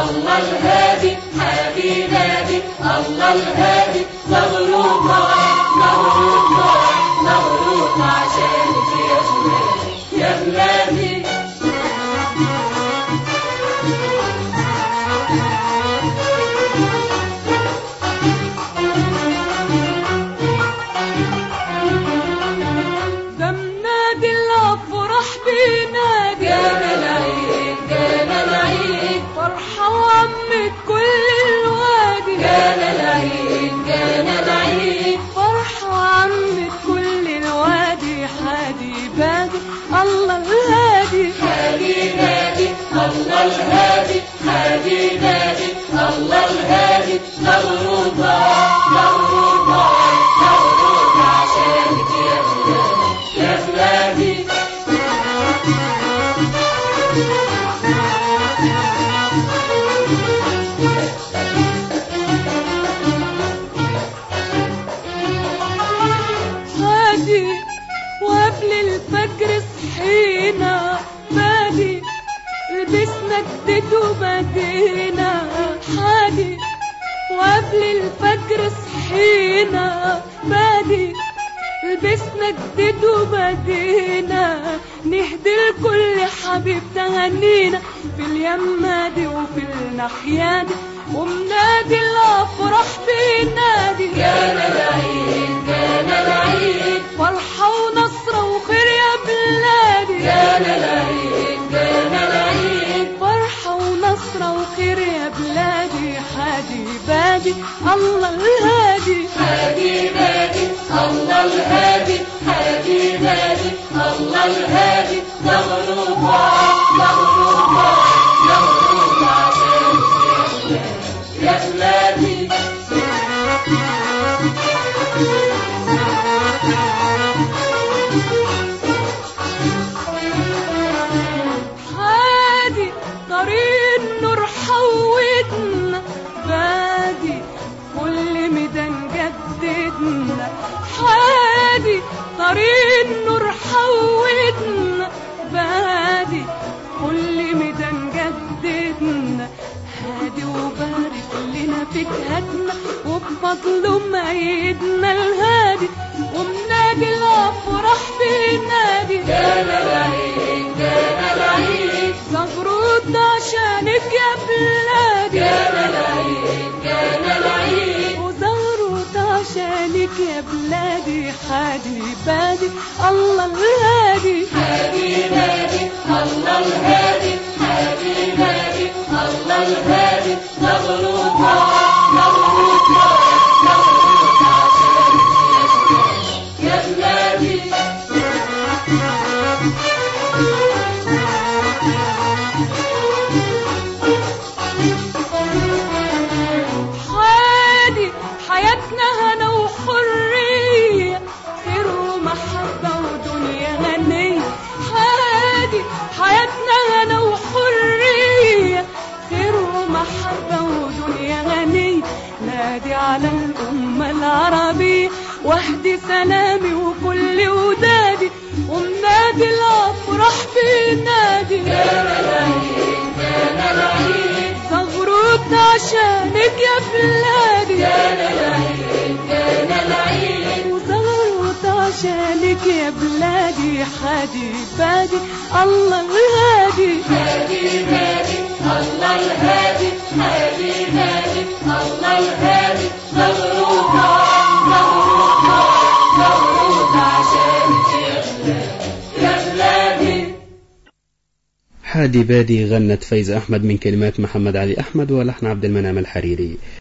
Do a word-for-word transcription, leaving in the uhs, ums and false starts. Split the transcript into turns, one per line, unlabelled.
الله الهادي حادي نادي الله الهادي مغروطة مغروطة مغروطة عشانك يا بلادي يا بلادي.
ده منادي الافراح بينادي
جانا العيد جانا العيد
فرحة وعمت كل الوادي
جانا العيد جانا العيد
فرحة وعمت كل الوادي حادي بادي الله الهادي
حادي نادي الله الهادي حادي نادي الله الهادي مغروطة مغروطة مغروطة عشانك يا بلادي يا بلادي.
هادي وقبل الفجر صحينا بادي لبسنا جديد وبدينا حادي وقبل الفجر صحينا بادي لبسنا جديد وبدينا نهدي لكل حبيب تهنينا في اليمة دي وفي الناحية دي ومنادي الافراح بينادي
جانا العيد جانا العيد
فرحة ونصرة وخير يا بلادي
جانا العيد جانا العيد
فرحة ونصرة وخير يا بلادي حادي بادي الله الهادي
حادي نادي الله الهادي حادي نادي الله الهادي مغروطة مغروطة مغروطة عشانك يا بلادي.
حادي طريق النور حودنا بادي كل ميدان جددنا حادي طريق النور حودنا بادي كل ميدان جددنا هادي وبارك لنا في جهاتنا وبفضله مأيدنا الهادي ومنادي الافراح بينادي
جانا العيد جانا العيد
زغروط عشانك يا بلادي
جانا العيد جانا العيد
وزغروط عشانك يا بلادي حادي بادي الله الهادي
حادي نادي الله الهادي حادي نادي الله الهادي مغروطة مغروطة مغروطة عشانك يا بلادي.
حادي حياتنا هنا وحرية خير ومحبة ودنيا غنية حادي حياتنا هنا وحرية خير ومحبة ودنيا غنية نادي على الأمة العربية واهدي سلامي وكل ودادي ومنادي الأفراح بينادي
جانا العيد جانا العيد
زغروط عشانك يا بلادي
جانا العيد جانا العيد
وزغروط عشانك يا بلادي حادي بادي الله الهادي
حادي نادي الله الهادي حادي نادي الله الهادي مغروطة مغروطة مغروطة عشانك يا بلادي.
حادي بادي غنت فايزة أحمد من كلمات محمد علي أحمد ولحن عبد المنعم الحريري.